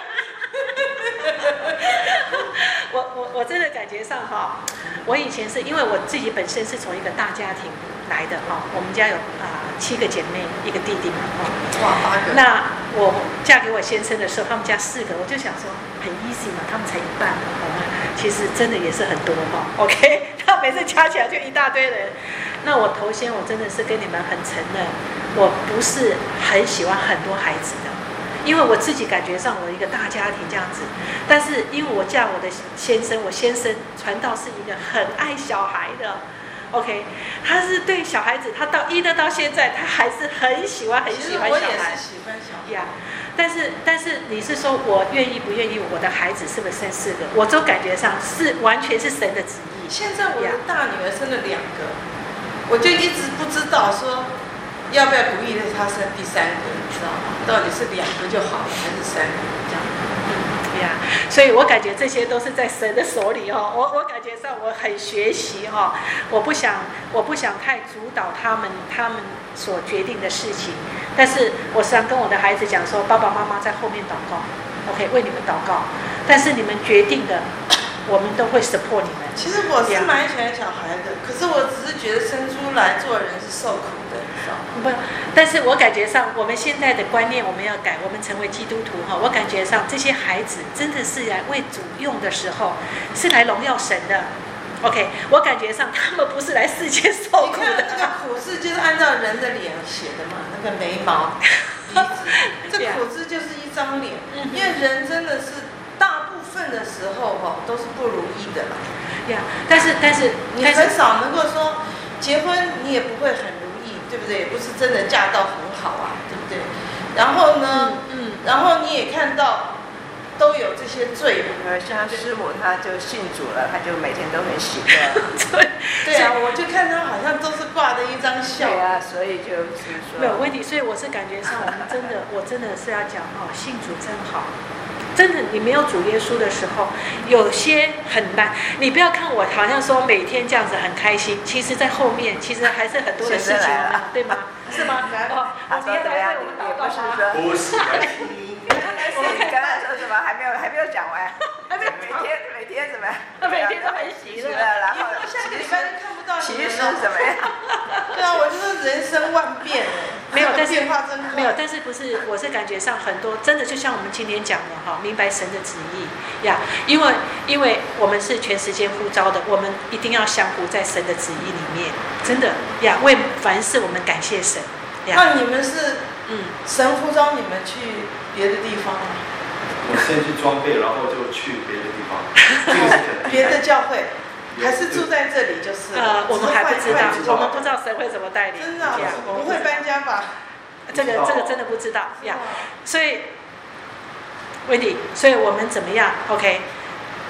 我我我真的感觉上哈，我以前是因为我自己本身是从一个大家庭来的哈，我们家有啊、呃、七个姐妹，一个弟弟嘛哈。 哇，八个。 那我嫁给我先生的时候，他们家四个，我就想说很 easy 嘛，他们才一半，好吗？其实真的也是很多哈 ，OK， 他每次加起来就一大堆人。那我头先我真的是跟你们很承认，我不是很喜欢很多孩子的。因为我自己感觉上我一个大家庭这样子，但是因为我嫁我的先生，我先生传道是一个很爱小孩的 ，OK， 他是对小孩子，他到一的到现在，他还是很喜欢很喜欢小孩。 其实我也是喜欢小孩。 呀，但是但是你是说我愿意不愿意我的孩子是不是生四个？我都感觉上是完全是神的旨意。 现在我的大女儿生了两个，我就一直不知道说。要不要鼓励他生第三个？你知道吗？到底是两个就好了，还是三个这样？ 对呀，所以我感觉这些都是在神的手里哦。我我感觉上我很学习哈、哦，我不想我不想太主导他们他们所决定的事情，但是我时常跟我的孩子讲说，爸爸妈妈在后面祷告 ，OK， 为你们祷告，但是你们决定的，我们都会 support 你们。 其实我是蛮喜欢小孩的，可是我只是觉得生出来做人是受苦的。 不，但是我感觉上，我们现在的观念我们要改，我们成为基督徒哈。我感觉上，这些孩子真的是来为主用的时候，是来荣耀神的。OK， 我感觉上他们不是来世界受苦的。 你看这个苦字就是按照人的脸写的嘛，那个眉毛、鼻子，这苦字就是一张脸，因为人真的是大部分的时候哈都是不如意的啦。 呀，但是但是你很少能够说结婚，你也不会很。对不对？也不是真的嫁到很好啊，对不对？然后呢，嗯，嗯然后你也看到都有这些罪嘛。 像师母，她就信主了，她就每天都很喜乐。 对，对啊，我就看她好像都是挂着一张笑。 对啊，所以就是说没有问题。所以我是感觉上，我们真的，我真的是要讲哦，信主真好。真的，你没有主耶稣的时候，有些很难。你不要看我好像说每天这样子很开心，其实在后面其实还是很多的事情，对吗？是吗？哦， 他说怎么样？也不是说， 不是。 我们刚才说什么？还没有，还没有讲完。 还没有每天每天怎么样？ 每天都很喜乐， 然后下个礼拜都看不到你。 其实怎么样？ 对啊，我就是人生万变没有，但是变化真快。 没有，但是不是？我是感觉上很多真的就像我们今天讲的哈，明白神的旨意呀，因为因为我们是全时间呼召的，我们一定要相互在神的旨意里面，真的呀，为凡事我们感谢神。 那你们是嗯，神呼召你们去别的地方吗？ 我先去装备，然后就去别的地方，这个是肯定。 别的教会。还是住在这里就是呃，我们还不知道，我们不知道神会怎么带领。 真的、啊，不会搬家吧？ 这个这个真的不知道呀。所以，Wendy，所以我们怎么样 ？OK，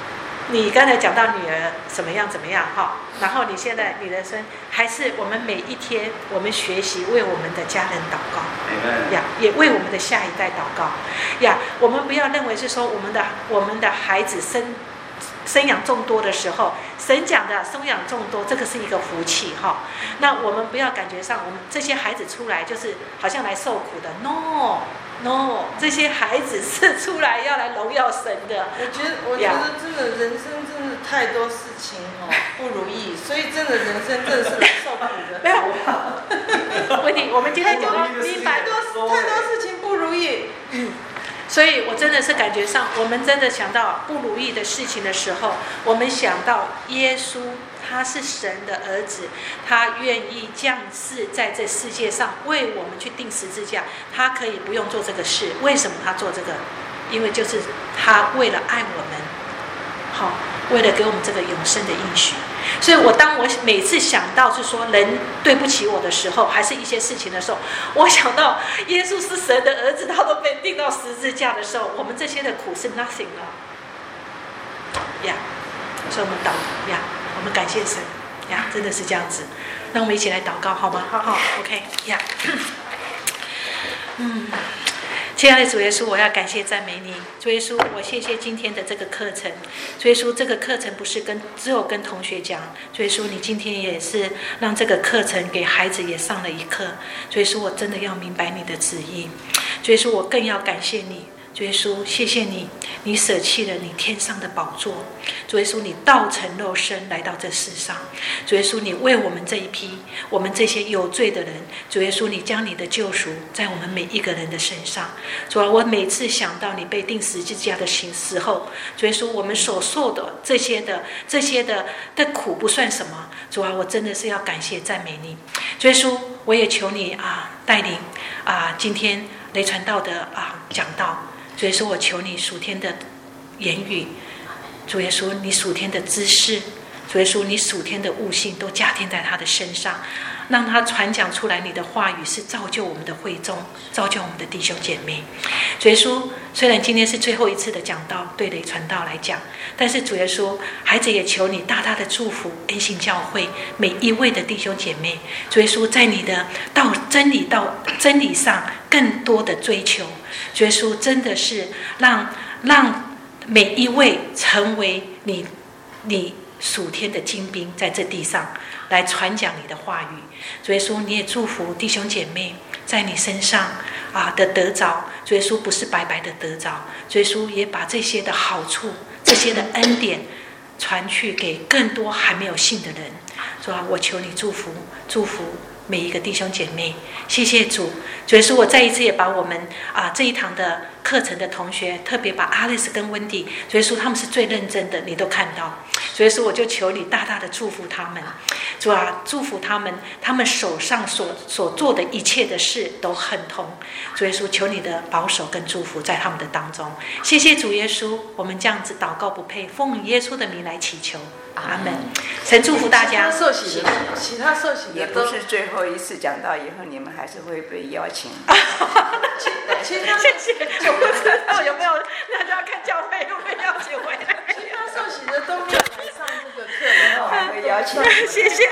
你刚才讲到女儿怎么样怎么样哈，然后你现在你的生还是我们每一天我们学习为我们的家人祷告呀，也为我们的下一代祷告呀。我们不要认为是说我们的我们的孩子生生养众多的时候，神讲的生养众多，这个是一个福气哈。那我们不要感觉上我们这些孩子出来就是好像来受苦的 ，no no， 这些孩子是出来要来荣耀神的。 我觉得我觉得真的人生真的太多事情哦不如意，所以真的人生真的是来受苦的。 没有问题，我们今天讲到明白太多太多事情不如意。 嗯。所以我真的是感觉上，我们真的想到不如意的事情的时候，我们想到耶稣他是神的儿子，他愿意降世在这世界上为我们去钉十字架，他可以不用做这个事。为什么他做这个？因为就是他为了爱我们，好，为了给我们这个永生的应许。所以我当我每次想到是说人对不起我的时候，还是一些事情的时候，我想到耶稣是神的儿子，他都被钉到十字架的时候，我们这些的苦是 nothing 了呀。所以我们祷呀，我们感谢神呀，真的是这样子。那我们一起来祷告好吗？好好 ，OK 呀。嗯。亲爱的主耶稣，我要感谢赞美你。主耶稣，我谢谢今天的这个课程。主耶稣，这个课程不是跟只有跟同学讲。主耶稣，你今天也是让这个课程给孩子也上了一课。主耶稣，我真的要明白你的旨意。主耶稣，我更要感谢你。主耶稣，谢谢你，你舍弃了你天上的宝座。主耶稣，你道成肉身来到这世上。主耶稣，你为我们这一批，我们这些有罪的人，主耶稣，你将你的救赎在我们每一个人的身上。主啊，我每次想到你被钉十字架的时候，主耶稣，我们所受的这些的这些的的苦不算什么。主啊，我真的是要感谢赞美你。主耶稣，我也求你啊带领啊今天雷传道的啊讲道。主耶稣，我求你属天的言语，主耶稣，你属天的知识，主耶稣，你属天的悟性都加添在他的身上，让他传讲出来你的话语是造就我们的会众，造就我们的弟兄姐妹。主耶稣，虽然今天是最后一次的讲道，对雷传道来讲，但是主耶稣，孩子也求你大大的祝福恩信教会每一位的弟兄姐妹。主耶稣，在你的到真理到真理上更多的追求。主耶稣，真的是让让每一位成为你你属天的精兵，在这地上来传讲你的话语。主耶稣，你也祝福弟兄姐妹在你身上啊的得着。主耶稣，不是白白的得着，主耶稣也把这些的好处，这些的恩典传去给更多还没有信的人。主啊，我求你祝福祝福每一个弟兄姐妹。谢谢主。主耶稣，我再一次也把我们啊这一堂的课程的同学，特别把阿丽斯跟温迪，主耶稣他们是最认真的，你都看到。主耶稣，我就求你大大的祝福他们。主啊，祝福他们，他们手上所所做的一切的事都亨通。主耶稣，求你的保守跟祝福在他们的当中。谢谢主耶稣，我们这样子祷告不配，奉耶稣的名来祈求，阿门。神祝福大家。 其他受洗的，其他受洗的也不是最后一次讲到以后，你们还是会被邀请。 其他谢谢，我不知道有没有，那就要看教会有没有邀请回来。 其他受洗的都没有来上这个课，然后还会邀请。 谢谢。